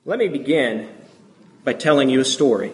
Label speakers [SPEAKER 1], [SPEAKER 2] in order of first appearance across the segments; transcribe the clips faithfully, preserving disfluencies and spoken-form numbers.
[SPEAKER 1] Let me begin by telling you a story.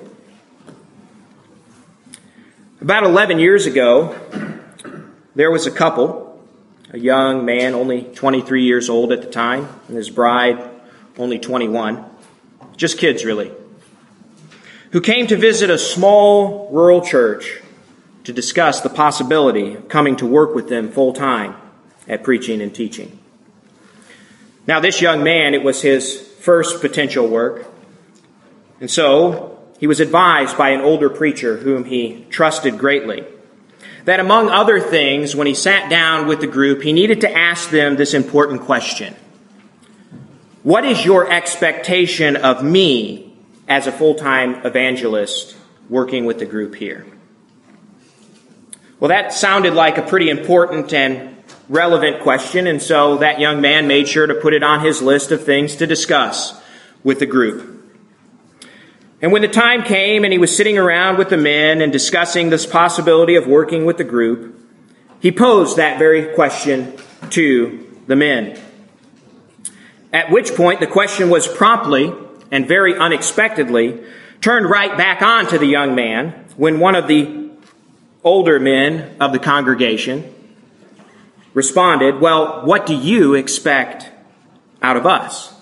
[SPEAKER 1] About eleven years ago, there was a couple, a young man, only twenty-three years old at the time, and his bride, only twenty-one, just kids really, who came to visit a small rural church to discuss the possibility of coming to work with them full-time at preaching and teaching. Now, this young man, it was his first potential work, and so he was advised by an older preacher whom he trusted greatly that, among other things, when he sat down with the group, he needed to ask them this important question: what is your expectation of me as a full-time evangelist working with the group here? Well, that sounded like a pretty important and relevant question, and so that young man made sure to put it on his list of things to discuss with the group. And when the time came and he was sitting around with the men and discussing this possibility of working with the group, he posed that very question to the men. At which point the question was promptly and very unexpectedly turned right back on to the young man when one of the older men of the congregation responded, "Well, what do you expect out of us?"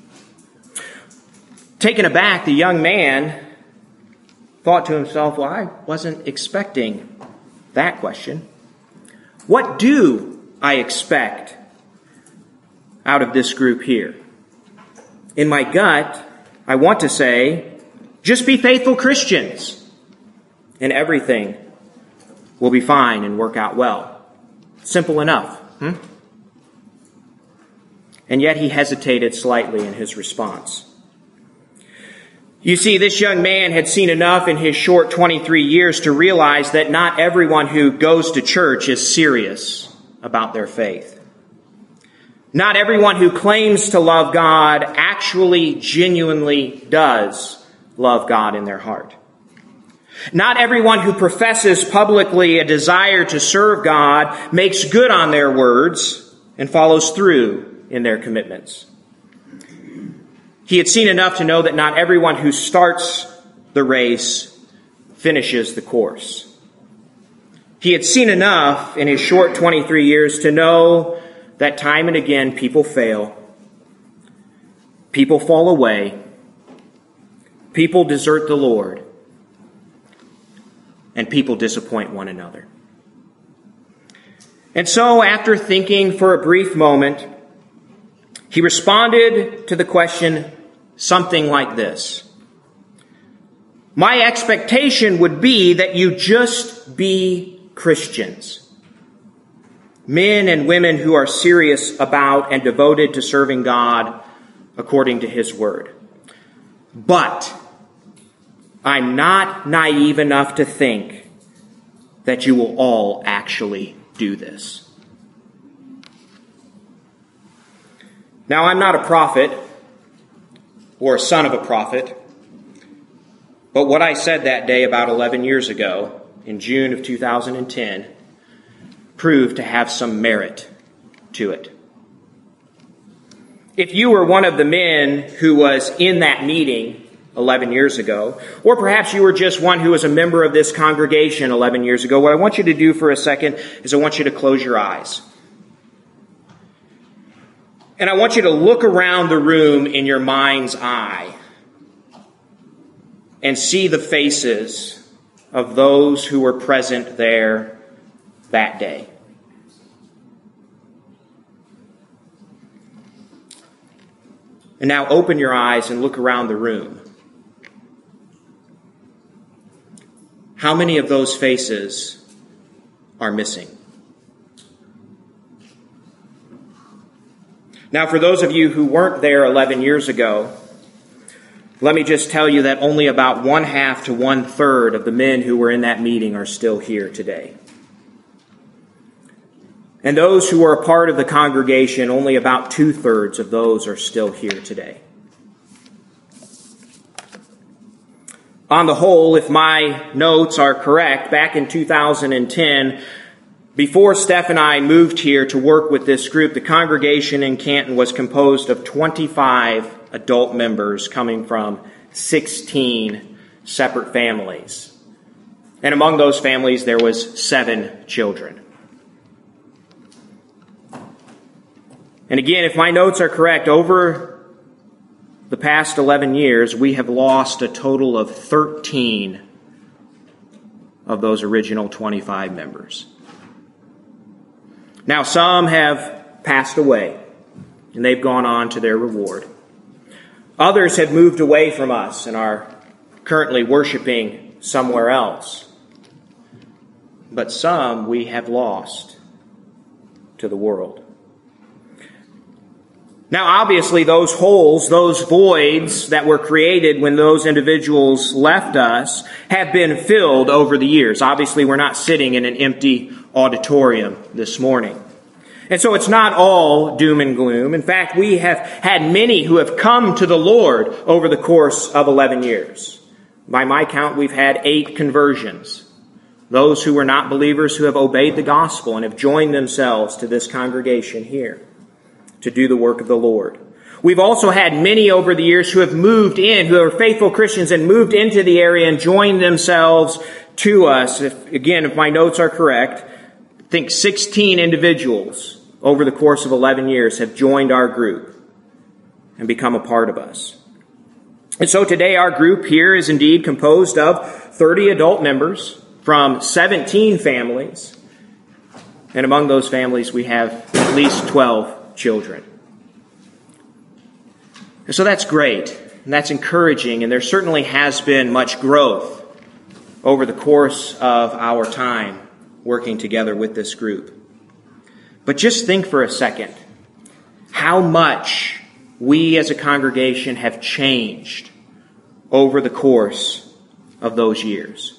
[SPEAKER 1] Taken aback, the young man thought to himself, well, I wasn't expecting that question. What do I expect out of this group here? In my gut, I want to say, just be faithful Christians, and everything will be fine and work out well. Simple enough. Hmm? And yet he hesitated slightly in his response. You see, this young man had seen enough in his short twenty-three years to realize that not everyone who goes to church is serious about their faith. Not everyone who claims to love God actually genuinely does love God in their heart. Not everyone who professes publicly a desire to serve God makes good on their words and follows through in their commitments. He had seen enough to know that not everyone who starts the race finishes the course. He had seen enough in his short twenty-three years to know that time and again people fail, people fall away, people desert the Lord, and people disappoint one another. And so, after thinking for a brief moment, he responded to the question something like this: my expectation would be that you just be Christians, men and women who are serious about and devoted to serving God according to His Word. But I'm not naive enough to think that you will all actually do this. Now, I'm not a prophet or a son of a prophet, but what I said that day about eleven years ago, in June of two thousand ten, proved to have some merit to it. If you were one of the men who was in that meeting eleven years ago, or perhaps you were just one who was a member of this congregation eleven years ago, what I want you to do for a second is I want you to close your eyes. And I want you to look around the room in your mind's eye and see the faces of those who were present there that day. And now open your eyes and look around the room. How many of those faces are missing? Now, for those of you who weren't there eleven years ago, let me just tell you that only about one half to one third of the men who were in that meeting are still here today. And those who are a part of the congregation, only about two thirds of those are still here today. On the whole, if my notes are correct, back in two thousand ten, before Steph and I moved here to work with this group, the congregation in Canton was composed of twenty-five adult members coming from sixteen separate families. And among those families, there was seven children. And again, if my notes are correct, over the past eleven years, we have lost a total of thirteen of those original twenty-five members. Now, some have passed away, and they've gone on to their reward. Others have moved away from us and are currently worshiping somewhere else. But some we have lost to the world. Now, obviously, those holes, those voids that were created when those individuals left us have been filled over the years. Obviously, we're not sitting in an empty auditorium this morning. And so it's not all doom and gloom. In fact, we have had many who have come to the Lord over the course of eleven years. By my count, we've had eight conversions. Those who were not believers who have obeyed the gospel and have joined themselves to this congregation here to do the work of the Lord. We've also had many over the years who have moved in, who are faithful Christians and moved into the area and joined themselves to us. If, again, if my notes are correct, I think sixteen individuals over the course of eleven years have joined our group and become a part of us. And so today our group here is indeed composed of thirty adult members from seventeen families. And among those families we have at least twelve children. And so that's great, and that's encouraging, and there certainly has been much growth over the course of our time working together with this group. But just think for a second how much we as a congregation have changed over the course of those years.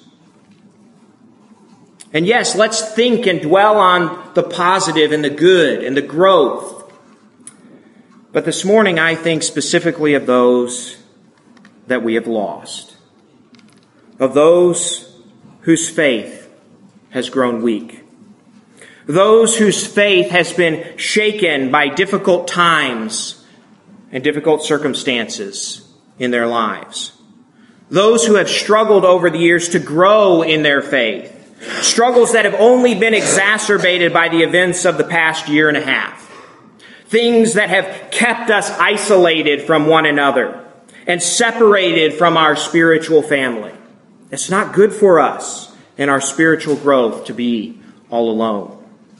[SPEAKER 1] And yes, let's think and dwell on the positive and the good and the growth. But this morning, I think specifically of those that we have lost, of those whose faith has grown weak, those whose faith has been shaken by difficult times and difficult circumstances in their lives, those who have struggled over the years to grow in their faith, struggles that have only been exacerbated by the events of the past year and a half. Things that have kept us isolated from one another and separated from our spiritual family. It's not good for us in our spiritual growth to be all alone.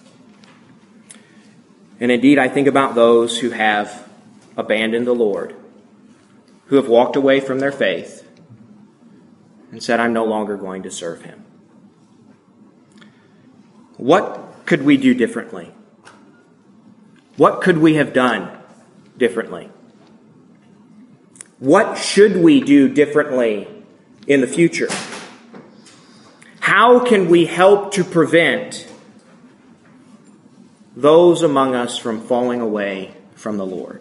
[SPEAKER 1] And indeed, I think about those who have abandoned the Lord, who have walked away from their faith and said, I'm no longer going to serve him. What could we do differently? What could we have done differently? What should we do differently in the future? How can we help to prevent those among us from falling away from the Lord?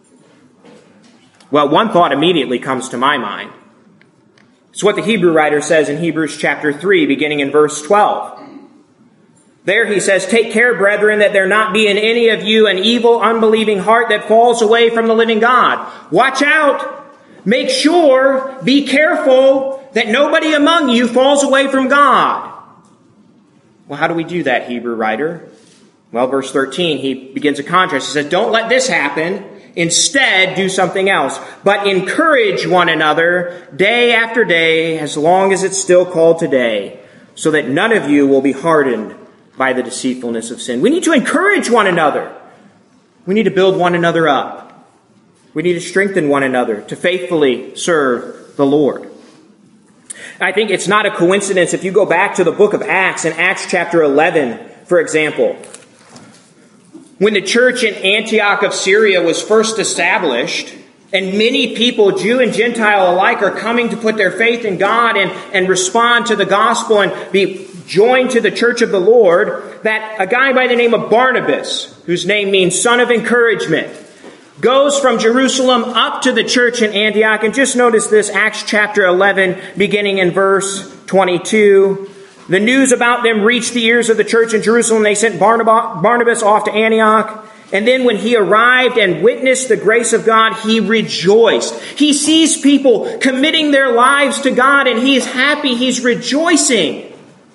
[SPEAKER 1] Well, one thought immediately comes to my mind. It's what the Hebrew writer says in Hebrews chapter three, beginning in verse twelve. There he says, take care, brethren, that there not be in any of you an evil, unbelieving heart that falls away from the living God. Watch out. Make sure, be careful that nobody among you falls away from God. Well, how do we do that, Hebrew writer? Well, verse thirteen, he begins a contrast. He says, don't let this happen. Instead, do something else. But encourage one another day after day, as long as it's still called today, so that none of you will be hardened by the deceitfulness of sin. We need to encourage one another. We need to build one another up. We need to strengthen one another to faithfully serve the Lord. I think it's not a coincidence if you go back to the book of Acts, in Acts chapter eleven, for example. When the church in Antioch of Syria was first established, and many people, Jew and Gentile alike, are coming to put their faith in God and, and respond to the gospel and be joined to the church of the Lord, that a guy by the name of Barnabas, whose name means son of encouragement, goes from Jerusalem up to the church in Antioch. And just notice this, Acts chapter eleven, beginning in verse twenty-two. The news about them reached the ears of the church in Jerusalem. They sent Barnabas off to Antioch. And then when he arrived and witnessed the grace of God, he rejoiced. He sees people committing their lives to God and he is happy. He's rejoicing.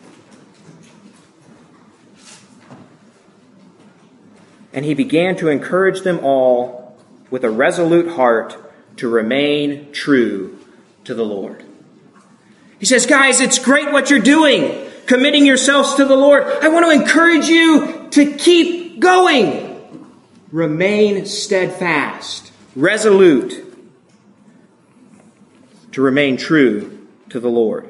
[SPEAKER 1] And he began to encourage them all with a resolute heart to remain true to the Lord. He says, guys, it's great what you're doing, committing yourselves to the Lord. I want to encourage you to keep going. Remain steadfast, resolute, to remain true to the Lord.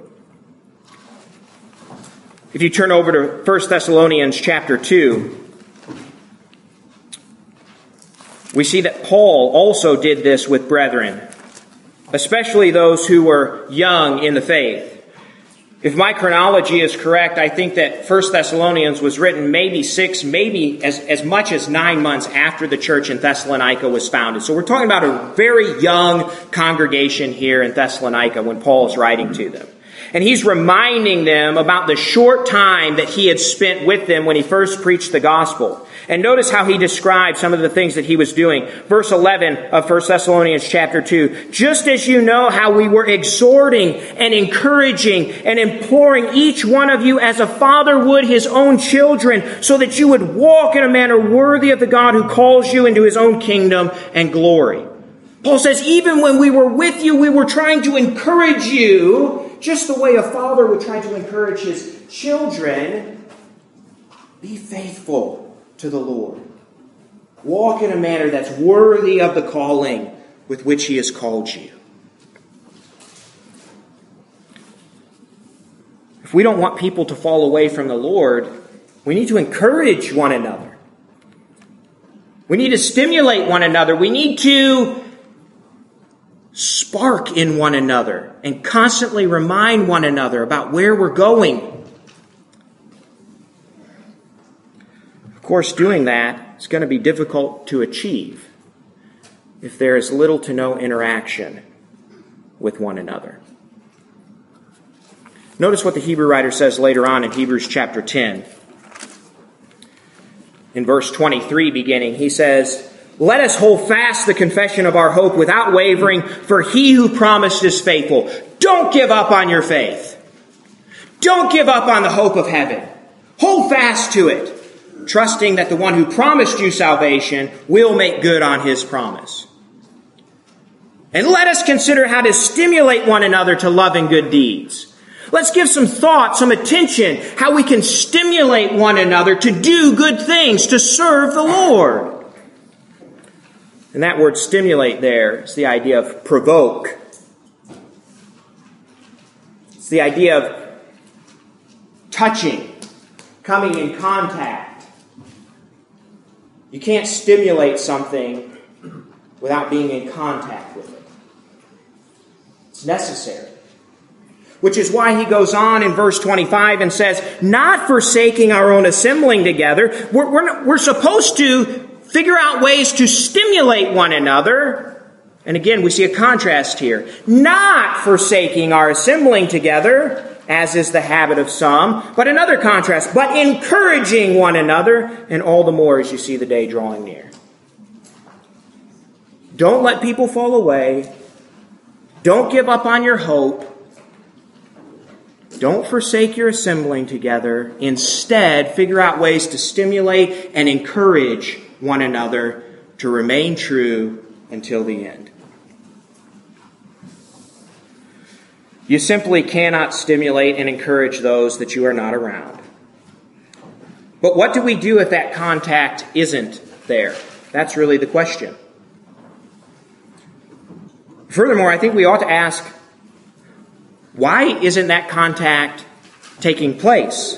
[SPEAKER 1] If you turn over to First Thessalonians chapter two, we see that Paul also did this with brethren, especially those who were young in the faith. If my chronology is correct, I think that First Thessalonians was written maybe six, maybe as, as much as nine months after the church in Thessalonica was founded. So we're talking about a very young congregation here in Thessalonica when Paul is writing to them. And he's reminding them about the short time that he had spent with them when he first preached the gospel. And notice how he describes some of the things that he was doing. Verse eleven of First Thessalonians chapter two. Just as you know how we were exhorting and encouraging and imploring each one of you as a father would his own children, so that you would walk in a manner worthy of the God who calls you into his own kingdom and glory. Paul says, even when we were with you, we were trying to encourage you, just the way a father would try to encourage his children. Be faithful to the Lord. Walk in a manner that's worthy of the calling with which he has called you. If we don't want people to fall away from the Lord, we need to encourage one another. We need to stimulate one another. We need to spark in one another and constantly remind one another about where we're going. Of course, doing that is going to be difficult to achieve if there is little to no interaction with one another. Notice what the Hebrew writer says later on in Hebrews chapter ten. In verse twenty-three beginning, he says, let us hold fast the confession of our hope without wavering, for he who promised is faithful. Don't give up on your faith. Don't give up on the hope of heaven. Hold fast to it, trusting that the one who promised you salvation will make good on his promise. And let us consider how to stimulate one another to love and good deeds. Let's give some thought, some attention, how we can stimulate one another to do good things, to serve the Lord. And that word stimulate there is the idea of provoke. It's the idea of touching, coming in contact. You can't stimulate something without being in contact with it. It's necessary. Which is why he goes on in verse twenty-five and says, not forsaking our own assembling together. We're, we're, we're supposed to figure out ways to stimulate one another. And again, we see a contrast here. Not forsaking our assembling together, as is the habit of some, but another contrast, but encouraging one another, and all the more as you see the day drawing near. Don't let people fall away. Don't give up on your hope. Don't forsake your assembling together. Instead, figure out ways to stimulate and encourage one another to remain true until the end. You simply cannot stimulate and encourage those that you are not around. But what do we do if that contact isn't there? That's really the question. Furthermore, I think we ought to ask, why isn't that contact taking place?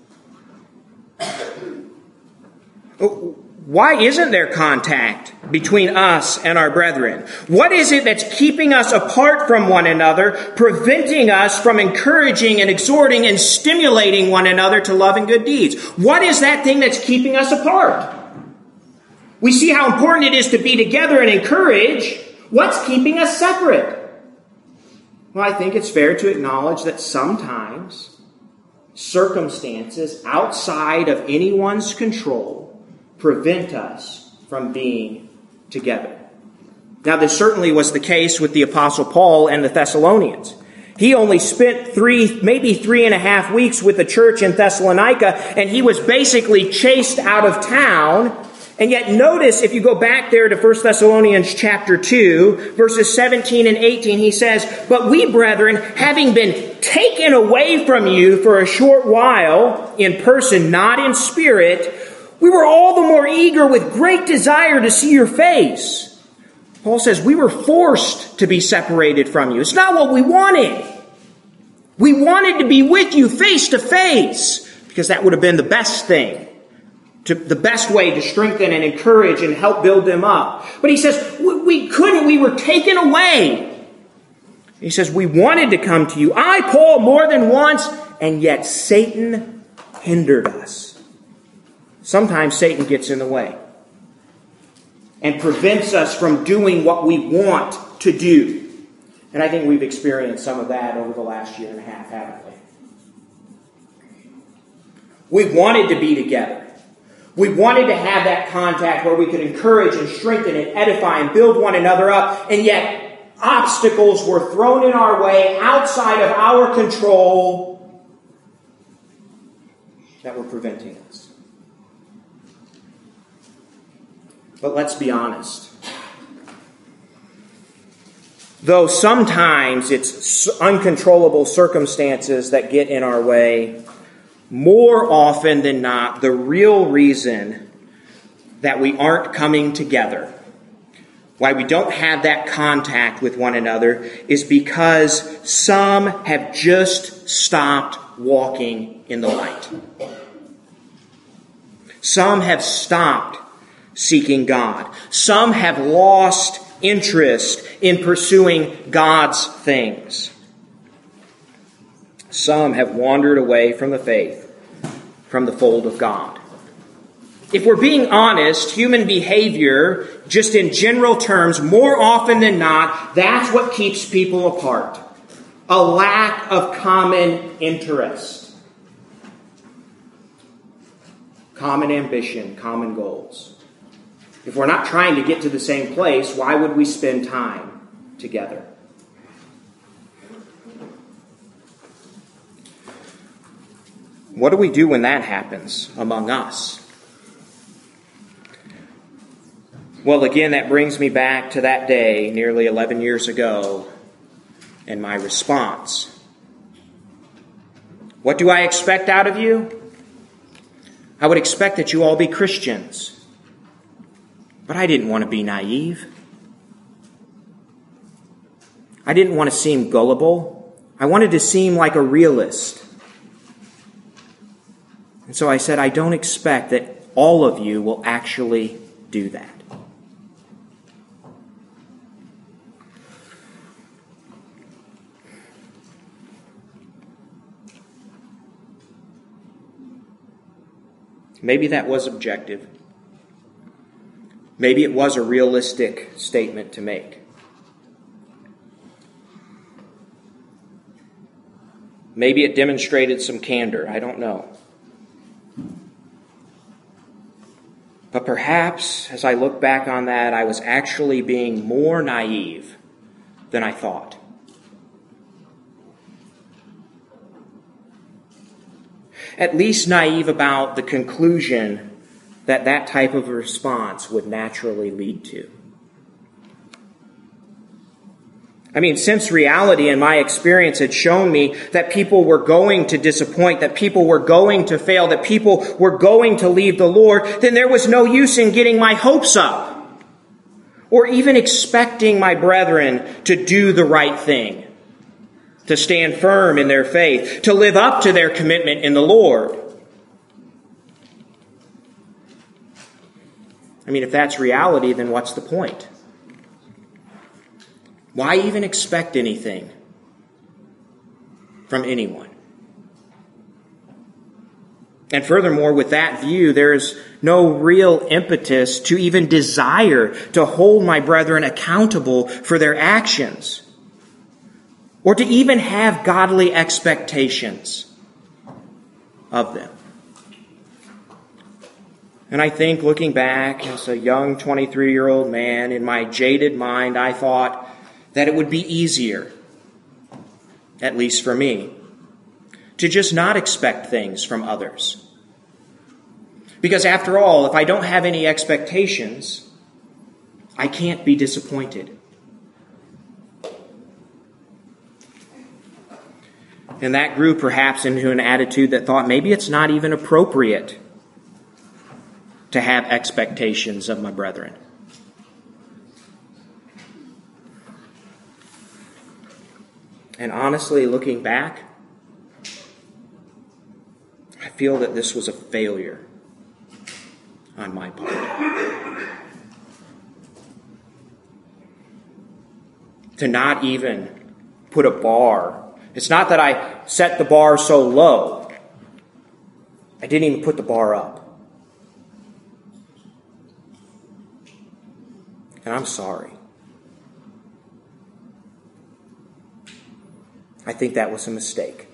[SPEAKER 1] Why isn't there contact between us and our brethren? What is it that's keeping us apart from one another, preventing us from encouraging and exhorting and stimulating one another to love and good deeds? What is that thing that's keeping us apart? We see how important it is to be together and encourage. What's keeping us separate? Well, I think it's fair to acknowledge that sometimes circumstances outside of anyone's control prevent us from being together. Now, this certainly was the case with the Apostle Paul and the Thessalonians. He only spent three, maybe three and a half weeks with the church in Thessalonica, and he was basically chased out of town. And yet notice, if you go back there to First Thessalonians chapter two, verses seventeen and eighteen, he says, "But we, brethren, having been taken away from you for a short while, in person, not in spirit, we were all the more eager with great desire to see your face." Paul says, we were forced to be separated from you. It's not what we wanted. We wanted to be with you face to face, because that would have been the best thing. To, the best way to strengthen and encourage and help build them up. But he says, we, we couldn't. We were taken away. He says, we wanted to come to you. I, Paul, more than once, and yet Satan hindered us. Sometimes Satan gets in the way and prevents us from doing what we want to do. And I think we've experienced some of that over the last year and a half, haven't we? We wanted to be together. We wanted to have that contact where we could encourage and strengthen and edify and build one another up. And yet obstacles were thrown in our way outside of our control that were preventing us. But let's be honest. Though sometimes it's uncontrollable circumstances that get in our way, more often than not, the real reason that we aren't coming together, why we don't have that contact with one another, is because some have just stopped walking in the light. Some have stopped seeking God. Some have lost interest in pursuing God's things. Some have wandered away from the faith, from the fold of God. If we're being honest, human behavior, just in general terms, more often than not, that's what keeps people apart. A lack of common interest. Common ambition, common goals. If we're not trying to get to the same place, why would we spend time together? What do we do when that happens among us? Well, again, that brings me back to that day nearly eleven years ago and my response. What do I expect out of you? I would expect that you all be Christians. But I didn't want to be naive. I didn't want to seem gullible. I wanted to seem like a realist. And so I said, I don't expect that all of you will actually do that. Maybe that was objective. Maybe it was a realistic statement to make. Maybe it demonstrated some candor. I don't know. But perhaps, as I look back on that, I was actually being more naive than I thought. At least naive about the conclusion that that type of response would naturally lead to. I mean, since reality and my experience had shown me that people were going to disappoint, that people were going to fail, that people were going to leave the Lord, then there was no use in getting my hopes up or even expecting my brethren to do the right thing, to stand firm in their faith, to live up to their commitment in the Lord. I mean, if that's reality, then what's the point? Why even expect anything from anyone? And furthermore, with that view, there is no real impetus to even desire to hold my brethren accountable for their actions, or to even have godly expectations of them. And I think looking back as a young twenty-three-year-old man, in my jaded mind, I thought that it would be easier, at least for me, to just not expect things from others. Because after all, if I don't have any expectations, I can't be disappointed. And that grew perhaps into an attitude that thought maybe it's not even appropriate to have expectations of my brethren. And honestly, looking back, I feel that this was a failure on my part. To not even put a bar. It's not that I set the bar so low. I didn't even put the bar up. And I'm sorry. I think that was a mistake.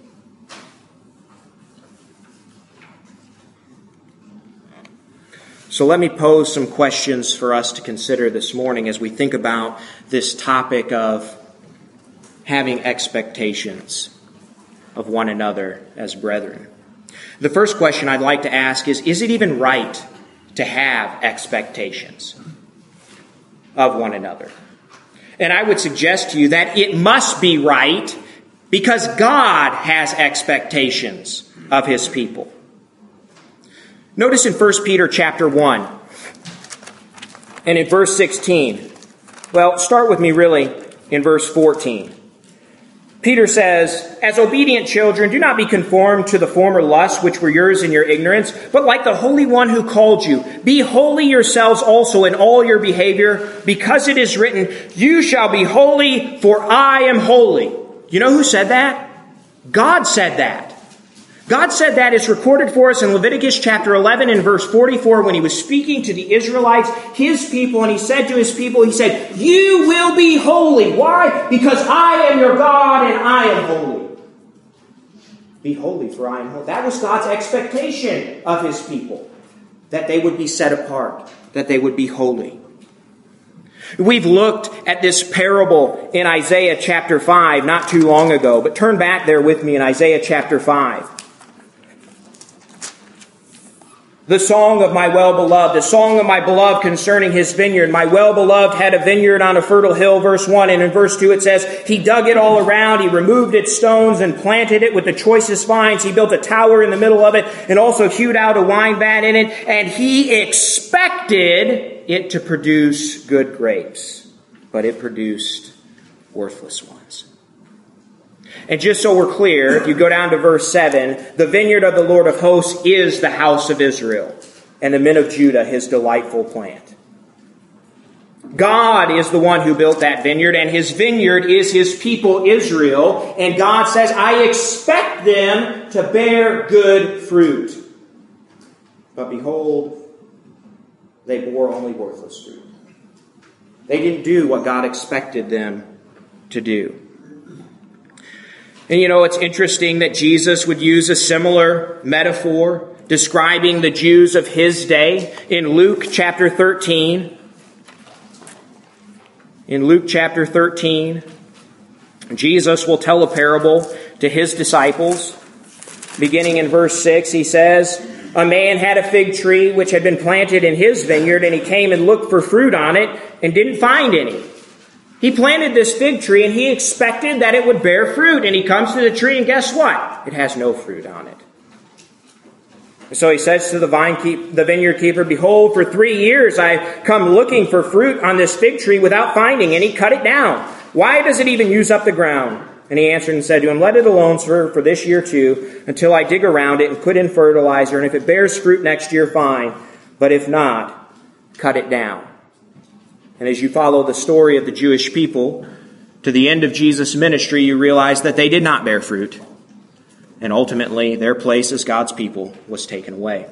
[SPEAKER 1] So let me pose some questions for us to consider this morning as we think about this topic of having expectations of one another as brethren. The first question I'd like to ask is, is it even right to have expectations of one another? And I would suggest to you that it must be right because God has expectations of His people. Notice in First Peter chapter one and in verse sixteen. Well, start with me really in verse fourteen. Peter says, "As obedient children, do not be conformed to the former lusts which were yours in your ignorance, but like the Holy One who called you, be holy yourselves also in all your behavior, because it is written, you shall be holy, for I am holy." You know who said that? God said that. God said that. It's recorded for us in Leviticus chapter eleven and verse forty-four when He was speaking to the Israelites, His people, and He said to His people, He said, "You will be holy." Why? Because I am your God and I am holy. Be holy, for I am holy. That was God's expectation of His people, that they would be set apart, that they would be holy. We've looked at this parable in Isaiah chapter five not too long ago, but turn back there with me in Isaiah chapter five. The song of my well-beloved, the song of my beloved concerning his vineyard. My well-beloved had a vineyard on a fertile hill, verse one. And in verse two it says, he dug it all around, he removed its stones and planted it with the choicest vines. He built a tower in the middle of it and also hewed out a wine vat in it. And he expected it to produce good grapes, but it produced worthless ones. And just so we're clear, if you go down to verse seven, the vineyard of the Lord of hosts is the house of Israel, and the men of Judah his delightful plant. God is the one who built that vineyard, and his vineyard is his people Israel. And God says, I expect them to bear good fruit. But behold, they bore only worthless fruit. They didn't do what God expected them to do. And you know, it's interesting that Jesus would use a similar metaphor describing the Jews of his day in Luke chapter thirteen. In Luke chapter thirteen, Jesus will tell a parable to his disciples. Beginning in verse six, he says, a man had a fig tree which had been planted in his vineyard, and he came and looked for fruit on it and didn't find any. He planted this fig tree and he expected that it would bear fruit. And he comes to the tree and guess what? It has no fruit on it. And so he says to the vine keep, the vineyard keeper, behold, for three years I've come looking for fruit on this fig tree without finding any. Cut it down. Why does it even use up the ground? And he answered and said to him, let it alone, sir, for this year too, until I dig around it and put in fertilizer. And if it bears fruit next year, fine. But if not, cut it down. And as you follow the story of the Jewish people to the end of Jesus' ministry, you realize that they did not bear fruit. And ultimately, their place as God's people was taken away.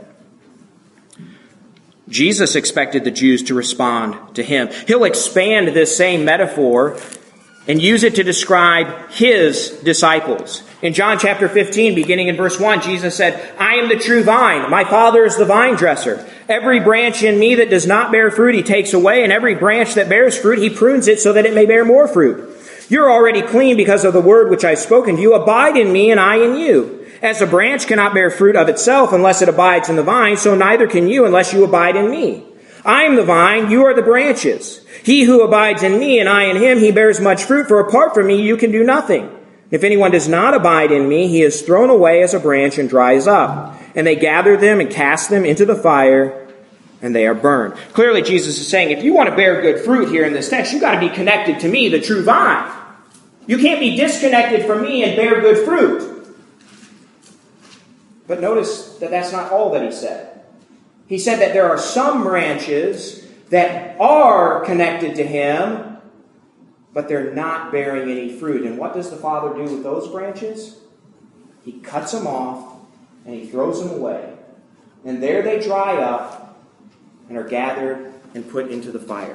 [SPEAKER 1] Jesus expected the Jews to respond to him. He'll expand this same metaphor and use it to describe his disciples. In John chapter fifteen, beginning in verse one, Jesus said, I am the true vine. My Father is the vine dresser. Every branch in me that does not bear fruit, he takes away, and every branch that bears fruit, he prunes it so that it may bear more fruit. You're already clean because of the word which I've spoken to you. Abide in me, and I in you. As a branch cannot bear fruit of itself unless it abides in the vine, so neither can you unless you abide in me. I am the vine, you are the branches. He who abides in me and I in him, he bears much fruit, for apart from me you can do nothing. If anyone does not abide in me, he is thrown away as a branch and dries up. And they gather them and cast them into the fire, and they are burned. Clearly Jesus is saying, if you want to bear good fruit here in this text, you've got to be connected to me, the true vine. You can't be disconnected from me and bear good fruit. But notice that that's not all that he said. He said that there are some branches that are connected to him, but they're not bearing any fruit. And what does the Father do with those branches? He cuts them off and he throws them away. And there they dry up and are gathered and put into the fire.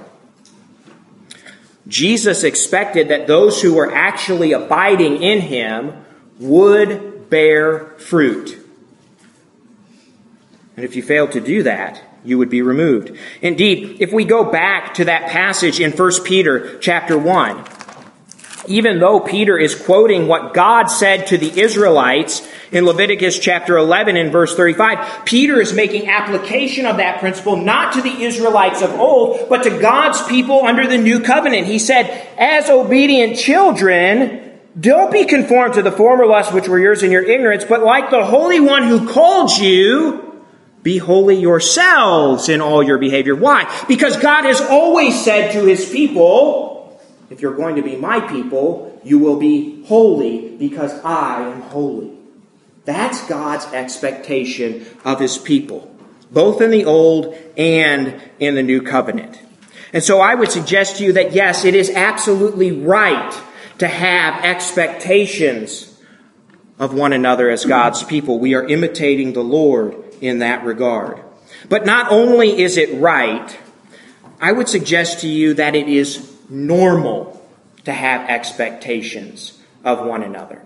[SPEAKER 1] Jesus expected that those who were actually abiding in him would bear fruit. And if you failed to do that, you would be removed. Indeed, if we go back to that passage in First Peter chapter one, even though Peter is quoting what God said to the Israelites in Leviticus chapter eleven and verse thirty-five, Peter is making application of that principle not to the Israelites of old, but to God's people under the new covenant. He said, as obedient children, don't be conformed to the former lusts which were yours in your ignorance, but like the Holy One who called you, be holy yourselves in all your behavior. Why? Because God has always said to his people, if you're going to be my people, you will be holy because I am holy. That's God's expectation of his people, both in the Old and in the New Covenant. And so I would suggest to you that yes, it is absolutely right to have expectations of one another as God's people. We are imitating the Lord in that regard. But not only is it right, I would suggest to you that it is normal to have expectations of one another.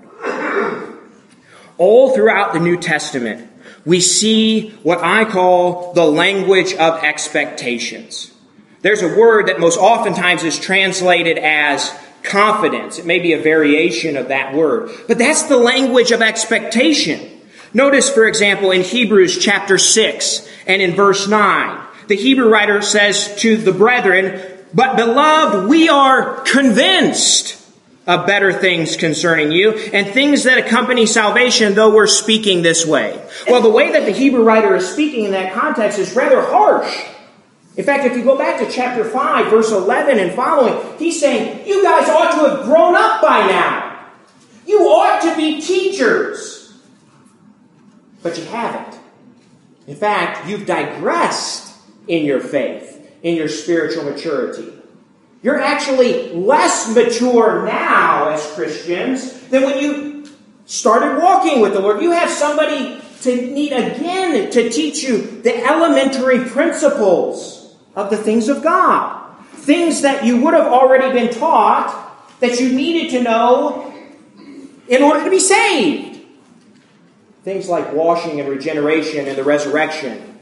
[SPEAKER 1] All throughout the New Testament, we see what I call the language of expectations. There's a word that most oftentimes is translated as confidence. It may be a variation of that word, but that's the language of expectation. Notice, for example, in Hebrews chapter six and in verse nine, the Hebrew writer says to the brethren, but beloved, we are convinced of better things concerning you and things that accompany salvation, though we're speaking this way. Well, the way that the Hebrew writer is speaking in that context is rather harsh. In fact, if you go back to chapter five, verse eleven and following, he's saying, you guys ought to have grown up by now. You ought to be teachers. But you haven't. In fact, you've digressed in your faith, in your spiritual maturity. You're actually less mature now as Christians than when you started walking with the Lord. You have somebody to need again to teach you the elementary principles of the things of God. Things that you would have already been taught that you needed to know in order to be saved. Things like washing and regeneration and the resurrection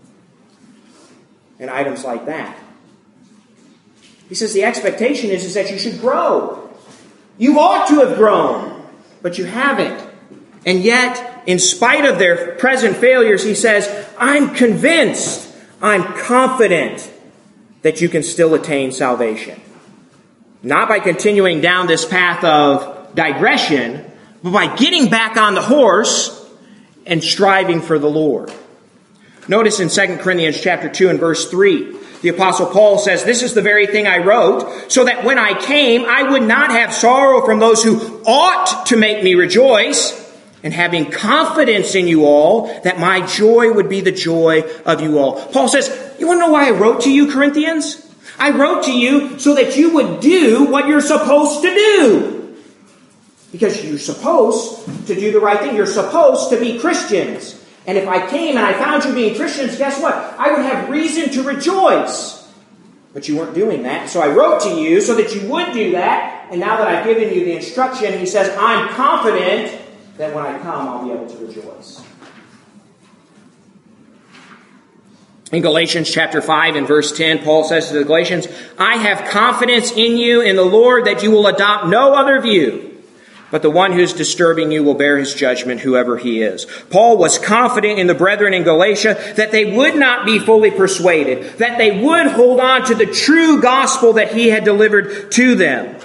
[SPEAKER 1] and items like that. He says the expectation is, is that you should grow. You ought to have grown, but you haven't. And yet, in spite of their present failures, he says, I'm convinced, I'm confident that you can still attain salvation. Not by continuing down this path of digression, but by getting back on the horse and striving for the Lord. Notice in Second Corinthians chapter two and verse three, the Apostle Paul says, this is the very thing I wrote, so that when I came, I would not have sorrow from those who ought to make me rejoice, and having confidence in you all, that my joy would be the joy of you all. Paul says, you want to know why I wrote to you, Corinthians? I wrote to you so that you would do what you're supposed to do. Because you're supposed to do the right thing. You're supposed to be Christians. And if I came and I found you being Christians, guess what? I would have reason to rejoice. But you weren't doing that. So I wrote to you so that you would do that. and now that I've given you the instruction, he says, I'm confident that when I come, I'll be able to rejoice. In Galatians chapter five and verse ten, Paul says to the Galatians, I have confidence in you in the Lord that you will adopt no other view, but the one who's disturbing you will bear his judgment, whoever he is. Paul was confident in the brethren in Galatia that they would not be fully persuaded, that they would hold on to the true gospel that he had delivered to them.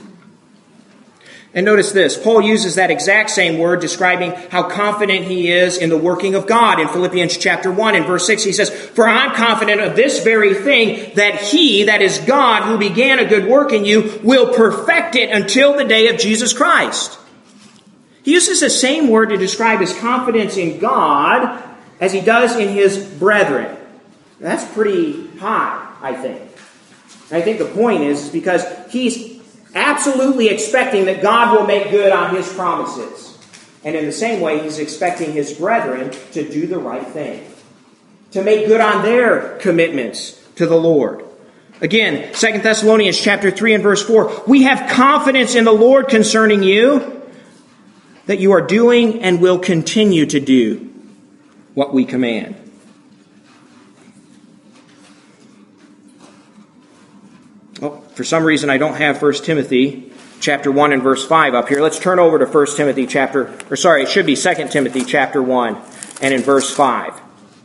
[SPEAKER 1] And notice this, Paul uses that exact same word describing how confident he is in the working of God. In Philippians chapter one and verse six, he says, For I'm confident of this very thing, that he, that is God, who began a good work in you, will perfect it until the day of Jesus Christ. He uses the same word to describe his confidence in God as he does in his brethren. That's pretty high, I think. And I think the point is, is because he's absolutely expecting that God will make good on his promises. And in the same way, he's expecting his brethren to do the right thing, to make good on their commitments to the Lord. Again, Second Thessalonians chapter three and verse four, we have confidence in the Lord concerning you, that you are doing and will continue to do what we command. Well, for some reason I don't have First Timothy chapter one and verse five up here. Let's turn over to First Timothy chapter, or sorry, it should be Second Timothy chapter one and in verse five.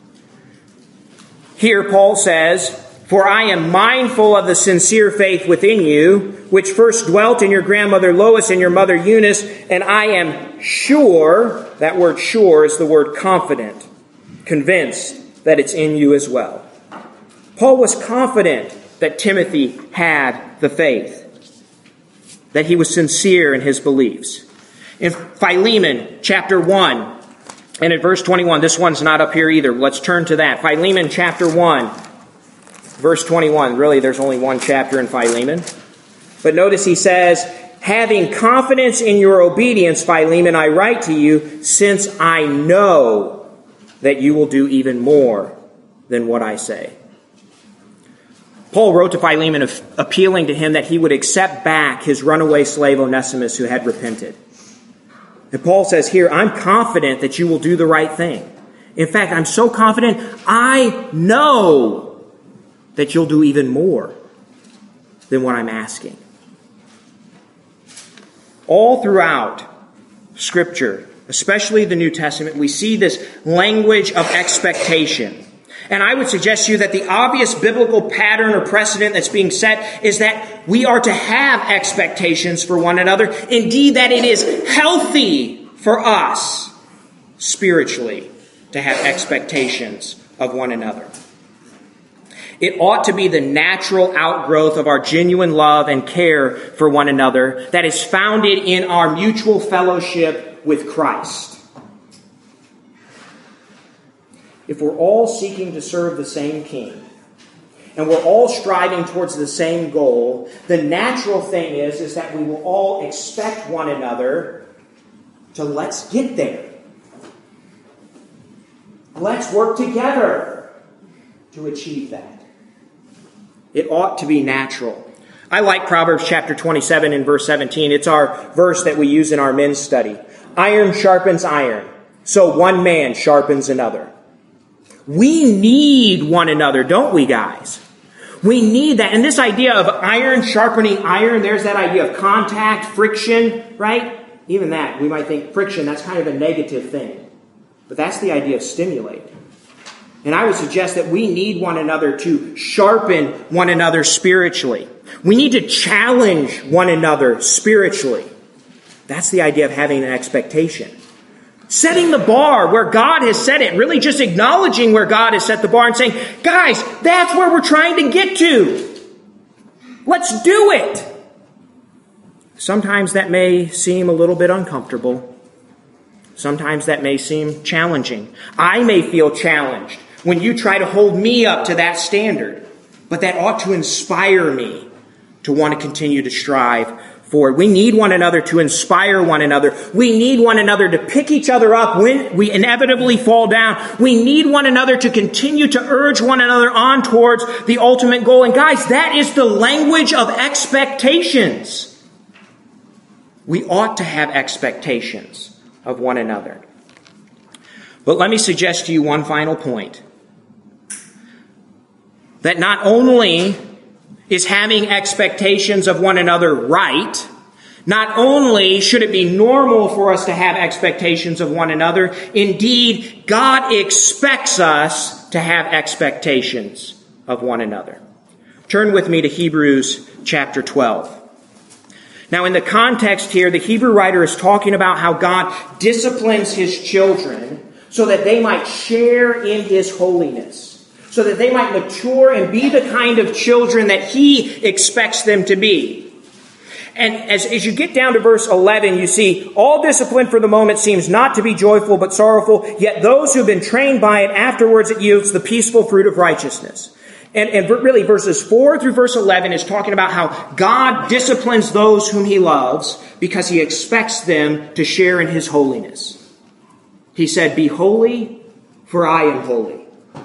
[SPEAKER 1] Here Paul says, For I am mindful of the sincere faith within you, which first dwelt in your grandmother Lois and your mother Eunice, and I am sure, that word sure is the word confident, convinced that it's in you as well. Paul was confident that Timothy had the faith, that he was sincere in his beliefs. In Philemon chapter one, and in verse twenty-one, this one's not up here either. Let's turn to that. Philemon chapter one, verse twenty-one. Really, there's only one chapter in Philemon. But notice he says, Having confidence in your obedience, Philemon, I write to you, since I know that you will do even more than what I say. Paul wrote to Philemon appealing to him that he would accept back his runaway slave Onesimus who had repented. And Paul says here, I'm confident that you will do the right thing. In fact, I'm so confident, I know that you'll do even more than what I'm asking. All throughout Scripture, especially the New Testament, we see this language of expectation. And I would suggest to you that the obvious biblical pattern or precedent that's being set is that we are to have expectations for one another. Indeed, that it is healthy for us spiritually to have expectations of one another. It ought to be the natural outgrowth of our genuine love and care for one another that is founded in our mutual fellowship with Christ. If we're all seeking to serve the same King, and we're all striving towards the same goal, the natural thing is, is that we will all expect one another to let's get there. Let's work together to achieve that. It ought to be natural. I like Proverbs chapter twenty-seven and verse seventeen. It's our verse that we use in our men's study. Iron sharpens iron, so one man sharpens another. We need one another, don't we, guys? We need that. And this idea of iron sharpening iron, there's that idea of contact, friction, right? Even that, we might think friction, that's kind of a negative thing. But that's the idea of stimulate. And I would suggest that we need one another to sharpen one another spiritually. We need to challenge one another spiritually. That's the idea of having an expectation. Setting the bar where God has set it. Really just acknowledging where God has set the bar and saying, guys, that's where we're trying to get to. Let's do it. Sometimes that may seem a little bit uncomfortable. Sometimes that may seem challenging. I may feel challenged when you try to hold me up to that standard. But that ought to inspire me to want to continue to strive forward. We need one another to inspire one another. We need one another to pick each other up when we inevitably fall down. We need one another to continue to urge one another on towards the ultimate goal. And guys, that is the language of expectations. we ought to have expectations of one another. But let me suggest to you one final point. That not only is having expectations of one another right, not only should it be normal for us to have expectations of one another, indeed, God expects us to have expectations of one another. Turn with me to Hebrews chapter twelve. Now, in the context here, the Hebrew writer is talking about how God disciplines his children so that they might share in his holiness, so that they might mature and be the kind of children that he expects them to be. And as, as you get down to verse eleven, you see, all discipline for the moment seems not to be joyful but sorrowful, yet those who have been trained by it, afterwards it yields the peaceful fruit of righteousness. And, and really, verses four through verse eleven is talking about how God disciplines those whom he loves because he expects them to share in his holiness. He said, "Be holy, for I am holy."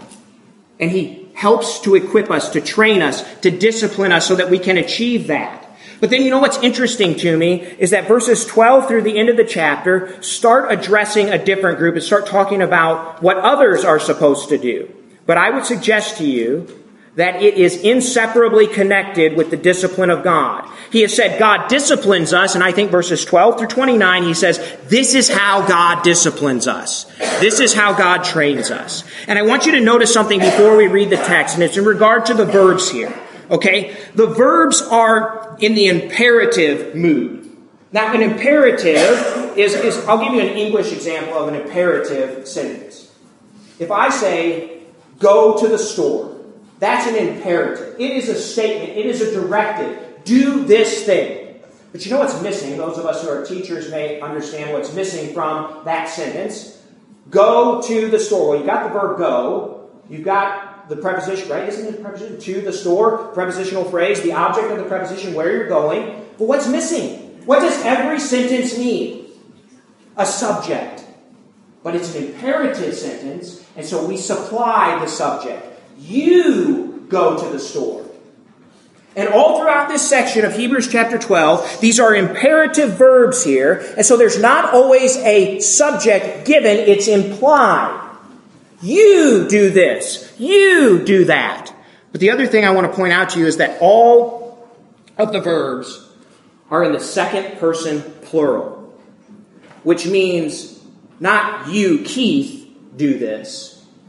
[SPEAKER 1] And he helps to equip us, to train us, to discipline us so that we can achieve that. But then you know what's interesting to me is that verses twelve through the end of the chapter start addressing a different group and start talking about what others are supposed to do. But I would suggest to you that it is inseparably connected with the discipline of God. He has said God disciplines us, and I think verses twelve through twenty-nine, he says, this is how God disciplines us. This is how God trains us. And I want you to notice something before we read the text, and it's in regard to the verbs here. Okay? The verbs are in the imperative mood. Now, an imperative is, is, I'll give you an English example of an imperative sentence. If I say, go to the store, that's an imperative. It is a statement. It is a directive. Do this thing. But you know what's missing? Those of us who are teachers may understand what's missing from that sentence. Go to the store. Well, you've got the verb go. You've got the preposition, right? Isn't it the preposition? To the store. Prepositional phrase. The object of the preposition, where you're going. But what's missing? What does every sentence need? A subject. But it's an imperative sentence, and so we supply the subject. You go to the store. And all throughout this section of Hebrews chapter twelve, these are imperative verbs here. And so there's not always a subject given, it's implied. You do this. You do that. But the other thing I want to point out to you is that all of the verbs are in the second person plural. Which means not you, Keith, do this.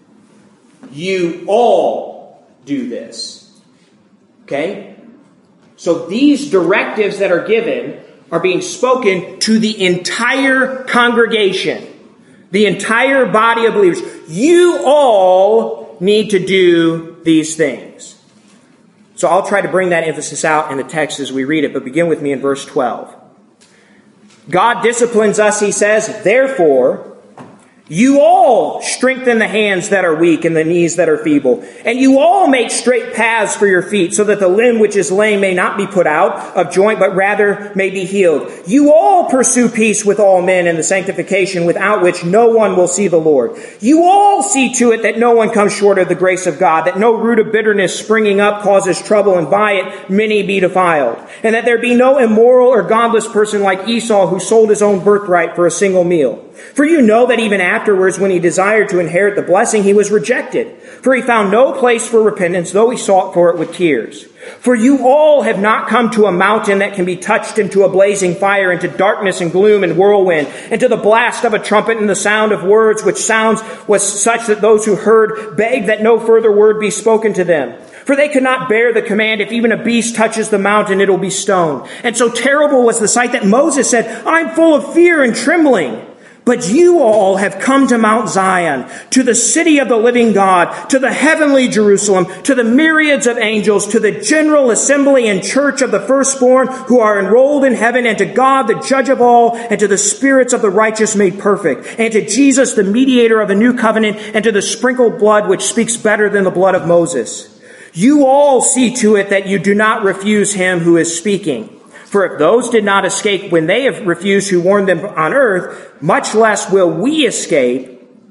[SPEAKER 1] You all do this. Okay? So these directives that are given are being spoken to the entire congregation. The entire body of believers. You all need to do these things. So I'll try to bring that emphasis out in the text as we read it, but begin with me in verse twelve. God disciplines us, he says, therefore, you all strengthen the hands that are weak and the knees that are feeble. And you all make straight paths for your feet so that the limb which is lame may not be put out of joint, but rather may be healed. You all pursue peace with all men and the sanctification without which no one will see the Lord. You all see to it that no one comes short of the grace of God, that no root of bitterness springing up causes trouble, and by it many be defiled. And that there be no immoral or godless person like Esau, who sold his own birthright for a single meal. For you know that even afterwards, when he desired to inherit the blessing, he was rejected. For he found no place for repentance, though he sought for it with tears. For you all have not come to a mountain that can be touched, into a blazing fire, into darkness and gloom and whirlwind, into the blast of a trumpet and the sound of words, which sounds was such that those who heard begged that no further word be spoken to them. For they could not bear the command, if even a beast touches the mountain, it will be stoned. And so terrible was the sight that Moses said, I'm full of fear and trembling. But you all have come to Mount Zion, to the city of the living God, to the heavenly Jerusalem, to the myriads of angels, to the general assembly and church of the firstborn who are enrolled in heaven, and to God, the judge of all, and to the spirits of the righteous made perfect, and to Jesus, the mediator of a new covenant, and to the sprinkled blood which speaks better than the blood of Moses. You all see to it that you do not refuse him who is speaking. For if those did not escape when they have refused who warned them on earth, much less will we escape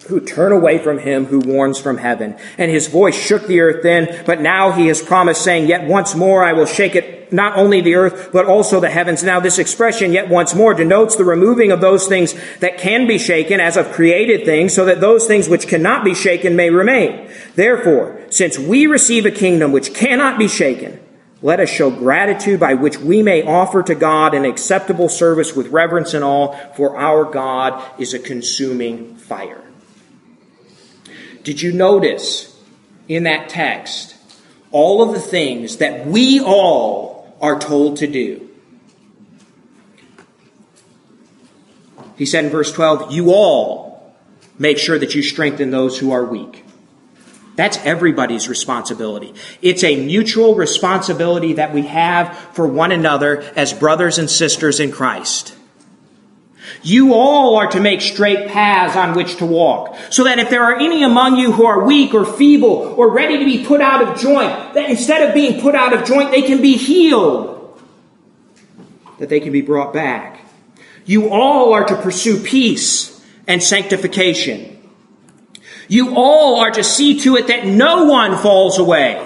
[SPEAKER 1] who turn away from him who warns from heaven. And his voice shook the earth then, but now he has promised, saying, yet once more I will shake it, not only the earth, but also the heavens. Now this expression, yet once more, denotes the removing of those things that can be shaken, as of created things, so that those things which cannot be shaken may remain. Therefore, since we receive a kingdom which cannot be shaken, let us show gratitude by which we may offer to God an acceptable service with reverence and awe, for our God is a consuming fire. Did you notice in that text all of the things that we all are told to do? He said in verse twelve, you all make sure that you strengthen those who are weak. That's everybody's responsibility. It's a mutual responsibility that we have for one another as brothers and sisters in Christ. You all are to make straight paths on which to walk, so that if there are any among you who are weak or feeble or ready to be put out of joint, that instead of being put out of joint, they can be healed, that they can be brought back. You all are to pursue peace and sanctification. You all are to see to it that no one falls away.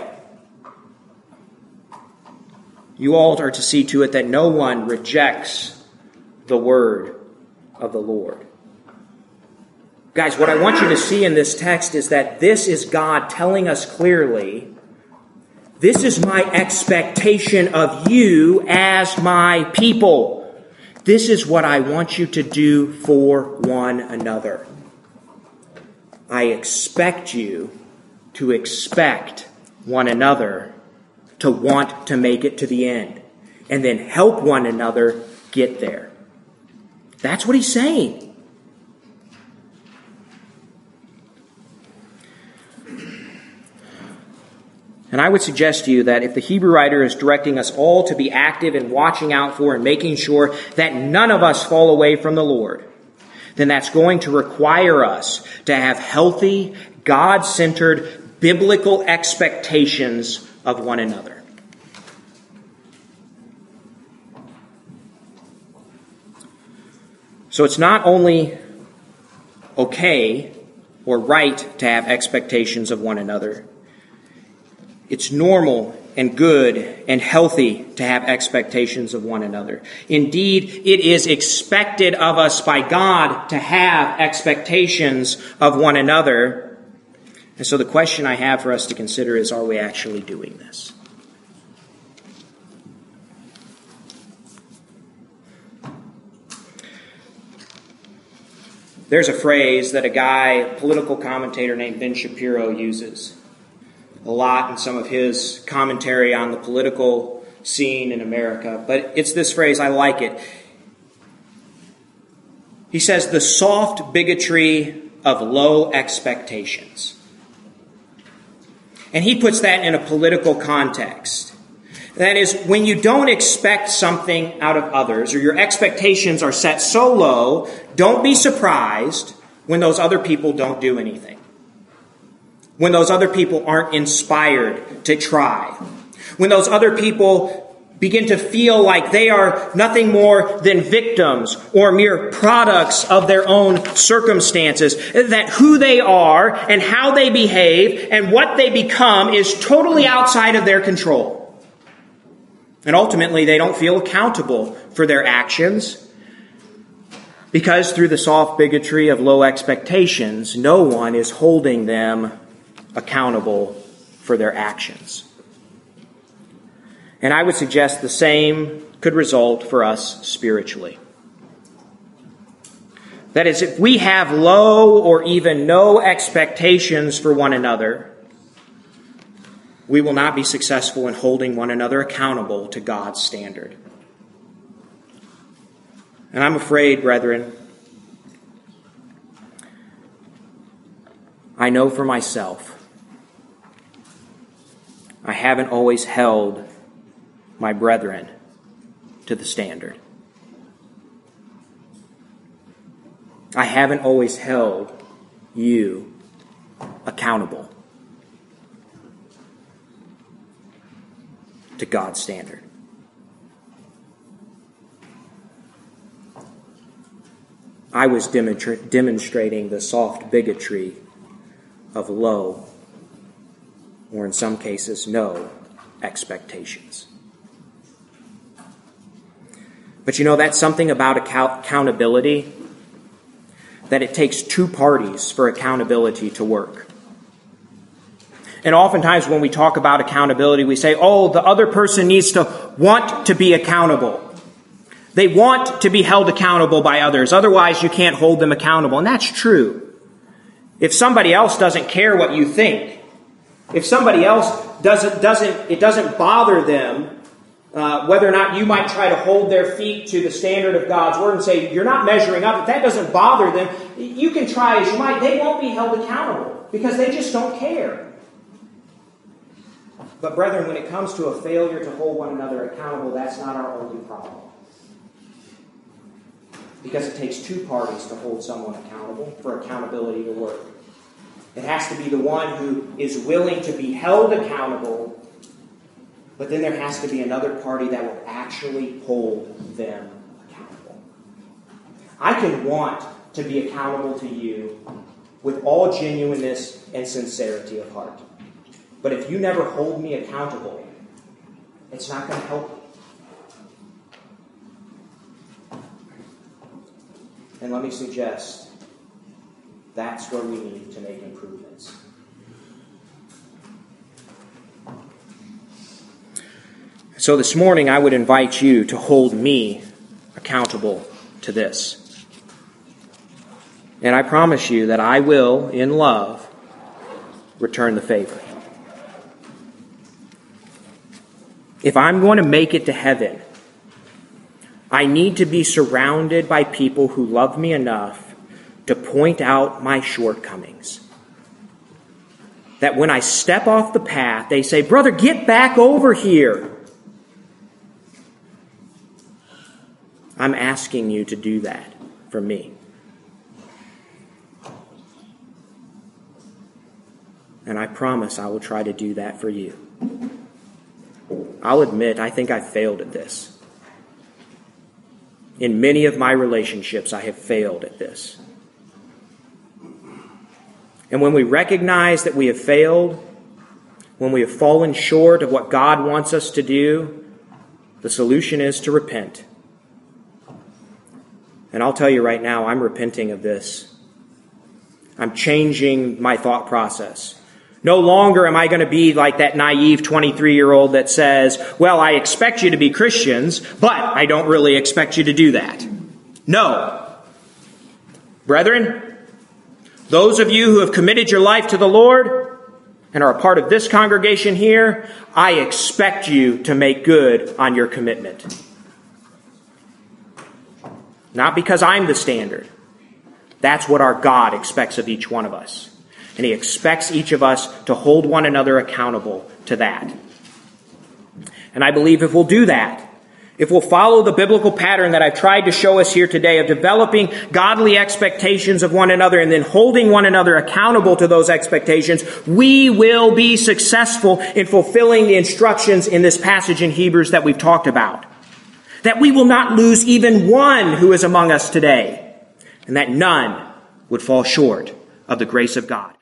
[SPEAKER 1] You all are to see to it that no one rejects the word of the Lord. Guys, what I want you to see in this text is that this is God telling us clearly, this is my expectation of you as my people. This is what I want you to do for one another. I expect you to expect one another to want to make it to the end, and then help one another get there. That's what he's saying. And I would suggest to you that if the Hebrew writer is directing us all to be active in watching out for and making sure that none of us fall away from the Lord, then that's going to require us to have healthy, God-centered, biblical expectations of one another. So it's not only okay or right to have expectations of one another. It's normal and good and healthy to have expectations of one another. Indeed, it is expected of us by God to have expectations of one another. And so the question I have for us to consider is, are we actually doing this? There's a phrase that a guy, a political commentator named Ben Shapiro, uses a lot in some of his commentary on the political scene in America. But it's this phrase, I like it. He says, the soft bigotry of low expectations. And he puts that in a political context. That is, when you don't expect something out of others, or your expectations are set so low, don't be surprised when those other people don't do anything. When those other people aren't inspired to try. When those other people begin to feel like they are nothing more than victims or mere products of their own circumstances. That who they are and how they behave and what they become is totally outside of their control. And ultimately, they don't feel accountable for their actions because through the soft bigotry of low expectations, no one is holding them accountable for their actions. And I would suggest the same could result for us spiritually. That is, if we have low or even no expectations for one another, we will not be successful in holding one another accountable to God's standard. And I'm afraid, brethren, I know for myself, I haven't always held my brethren to the standard. I haven't always held you accountable to God's standard. I was demonstra- demonstrating the soft bigotry of low, or in some cases, no expectations. But you know, that's something about account- accountability, that it takes two parties for accountability to work. And oftentimes when we talk about accountability, we say, oh, the other person needs to want to be accountable. They want to be held accountable by others. Otherwise, you can't hold them accountable. And that's true. If somebody else doesn't care what you think, if somebody else doesn't, doesn't, it doesn't bother them uh, whether or not you might try to hold their feet to the standard of God's word and say, you're not measuring up, if that doesn't bother them, you can try as you might, they won't be held accountable because they just don't care. But brethren, when it comes to a failure to hold one another accountable, that's not our only problem. Because it takes two parties to hold someone accountable, for accountability to work. It has to be the one who is willing to be held accountable, but then there has to be another party that will actually hold them accountable. I can want to be accountable to you with all genuineness and sincerity of heart. But if you never hold me accountable, it's not going to help me. And let me suggest, that's where we need to make improvements. So this morning, I would invite you to hold me accountable to this. And I promise you that I will, in love, return the favor. If I'm going to make it to heaven, I need to be surrounded by people who love me enough to point out my shortcomings. That when I step off the path, they say, brother, get back over here. I'm asking you to do that for me. And I promise I will try to do that for you. I'll admit, I think I've failed at this. In many of my relationships, I have failed at this. And when we recognize that we have failed, when we have fallen short of what God wants us to do, the solution is to repent. And I'll tell you right now, I'm repenting of this. I'm changing my thought process. No longer am I going to be like that naive twenty-three-year-old that says, well, I expect you to be Christians, but I don't really expect you to do that. No. Brethren, those of you who have committed your life to the Lord and are a part of this congregation here, I expect you to make good on your commitment. Not because I'm the standard. That's what our God expects of each one of us. And He expects each of us to hold one another accountable to that. And I believe if we'll do that, if we'll follow the biblical pattern that I've tried to show us here today of developing godly expectations of one another and then holding one another accountable to those expectations, we will be successful in fulfilling the instructions in this passage in Hebrews that we've talked about. That we will not lose even one who is among us today, and that none would fall short of the grace of God.